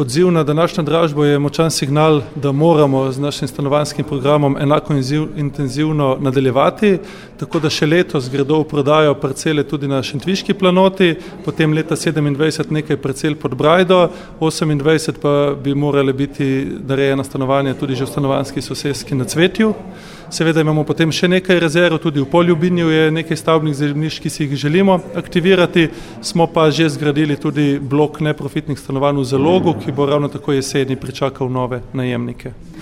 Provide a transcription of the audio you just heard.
odziv na današnjo dražbo je močan signal, da moramo z našim stanovanjskim programom enako intenzivno nadaljevati, tako da še letos gredo v prodajo parcele tudi na Šentviški planoti, potem leta 27 nekaj parcel pod Brajdo, 28 pa bi morale biti narejena stanovanja tudi že v stanovanjski soseski na Cvetju. Seveda imamo potem še nekaj rezerv, tudi v Poljubinju je nekaj stavbnih zemljišč, ki si jih želimo aktivirati, smo pa že zgradili tudi blok neprofitnih stanovanj v Zalogu, ki bo ravno tako jeseni pričakal nove najemnike.